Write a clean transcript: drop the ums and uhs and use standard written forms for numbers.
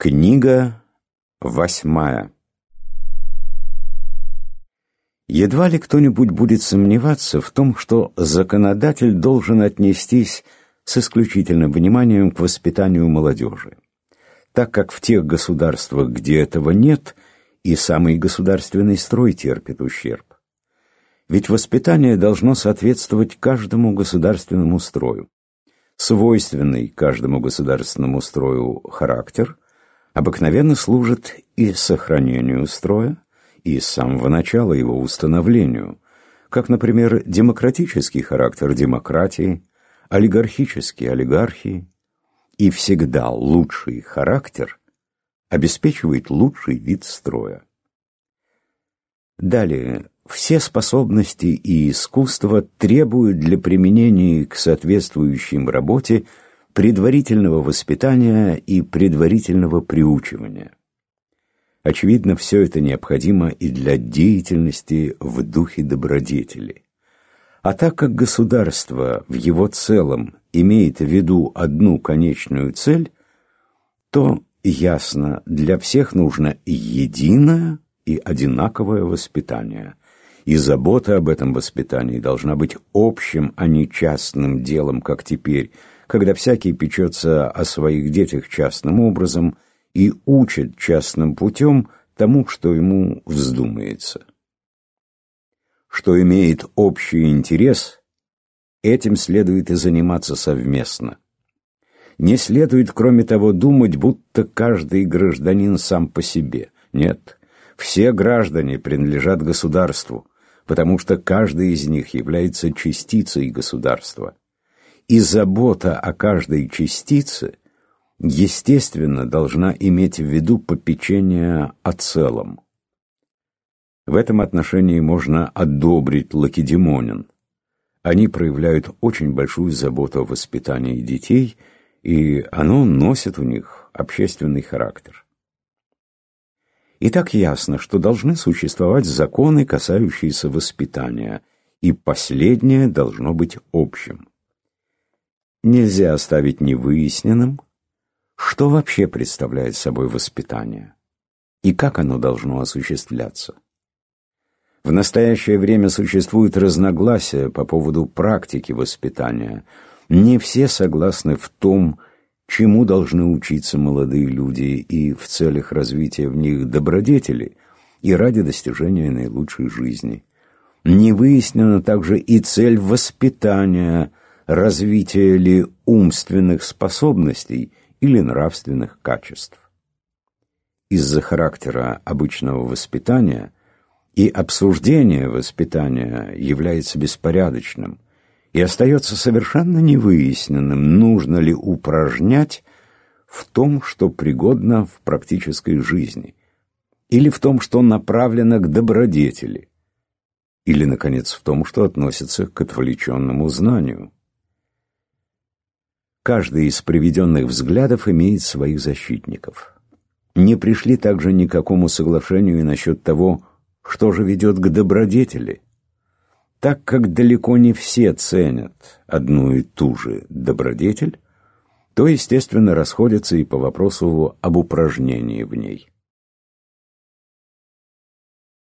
Книга 8. Едва ли кто-нибудь будет сомневаться в том, что законодатель должен отнестись с исключительным вниманием к воспитанию молодежи, так как в тех государствах, где этого нет, и самый государственный строй терпит ущерб. Ведь воспитание должно соответствовать каждому государственному строю. Свойственный каждому государственному строю характер обыкновенно служит и сохранению строя, и с самого начала его установлению, как, например, демократический характер демократии, олигархический олигархии, и всегда лучший характер обеспечивает лучший вид строя. Далее, все способности и искусства требуют для применения к соответствующей им работе предварительного воспитания и предварительного приучивания. Очевидно, все это необходимо и для деятельности в духе добродетели. А так как государство в его целом имеет в виду одну конечную цель, то, ясно, для всех нужно единое и одинаковое воспитание, и забота об этом воспитании должна быть общим, а не частным делом, как теперь, когда всякий печется о своих детях частным образом и учит частным путем тому, что ему вздумается. Что имеет общий интерес, этим следует и заниматься совместно. Не следует, кроме того, думать, будто каждый гражданин сам по себе. Нет, все граждане принадлежат государству, потому что каждый из них является частицей государства. И забота о каждой частице, естественно, должна иметь в виду попечение о целом. В этом отношении можно одобрить лакедемонян. Они проявляют очень большую заботу о воспитании детей, и оно носит у них общественный характер. И так ясно, что должны существовать законы, касающиеся воспитания, и последнее должно быть общим. Нельзя оставить невыясненным, что вообще представляет собой воспитание и как оно должно осуществляться. В настоящее время существуют разногласия по поводу практики воспитания. Не все согласны в том, чему должны учиться молодые люди и в целях развития в них добродетели и ради достижения наилучшей жизни. Не выяснена также и цель воспитания, развития ли умственных способностей или нравственных качеств. Из-за характера обычного воспитания и обсуждение воспитания является беспорядочным, и остается совершенно невыясненным, нужно ли упражнять в том, что пригодно в практической жизни, или в том, что направлено к добродетели, или, наконец, в том, что относится к отвлеченному знанию. Каждый из приведенных взглядов имеет своих защитников. Не пришли также ни к какому соглашению и насчет того, что же ведет к добродетели. Так как далеко не все ценят одну и ту же добродетель, то, естественно, расходятся и по вопросу об упражнении в ней.